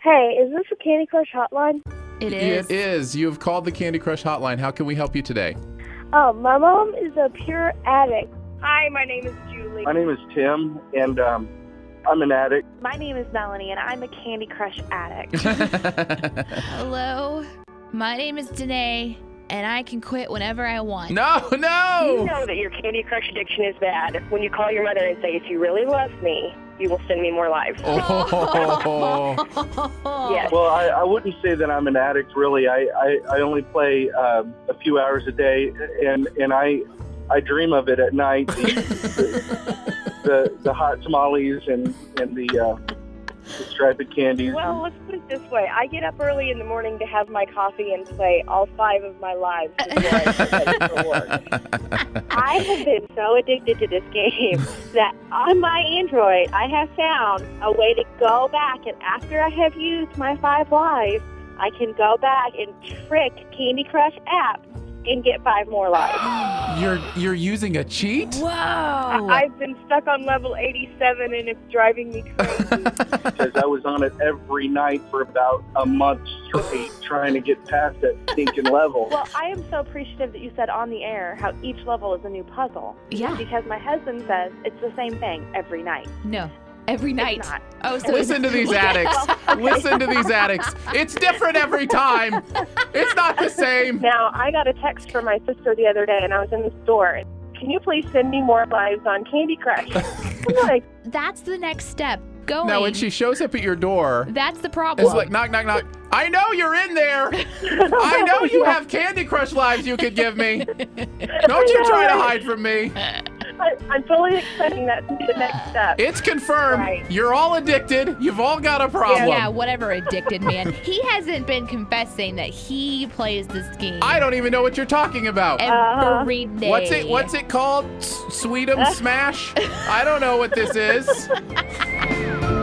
Hey, is this a Candy Crush hotline? It is. It is. You've called the Candy Crush hotline. How can we help you today? My mom is a pure addict. Hi, my name is Julie. My name is Tim, and I'm an addict. My name is Melanie, and I'm a Candy Crush addict. Hello. My name is Danae, and I can quit whenever I want. No, no! You know that your Candy Crush addiction is bad when you call your mother and say, if you really love me, you will send me more lives. Oh. Yes. Well, I wouldn't say that I'm an addict, really. I only play a few hours a day, and I dream of it at night. The hot tamales and the striped candies. Well, let's put it this way. I get up early in the morning to have my coffee and play all 5 of my lives before I get ready for work. I have been so addicted to this game that on my Android, I have found a way to go back, and after I have used my 5 lives, I can go back and trick Candy Crush app and get 5 more lives. You're using a cheat? Whoa. I've been stuck on level 87, and it's driving me crazy. Because I was on it every night for about a month straight, trying to get past that stinking level. Well, I am so appreciative that you said on the air how each level is a new puzzle. Yeah. Because my husband says it's the same thing every night. No. Every night. It's not. Oh, so Listen to these addicts. Listen to these addicts. It's different every time. It's not the same. Now, I got a text from my sister the other day, and I was in the store. Can you please send me more lives on Candy Crush? I'm like, That's the next step. Going. Now, when she shows up at your door, That's the problem. it's like, knock, knock, knock. I know you're in there. I know you have Candy Crush lives you could give me. Don't you try to hide from me. I'm fully expecting that to be the next step. It's confirmed. Right. You're all addicted. You've all got a problem. Yeah, whatever, addicted man. He hasn't been confessing that he plays this game I don't even know what you're talking about. every day. What's it called? Sweet'em Smash? I don't know what this is.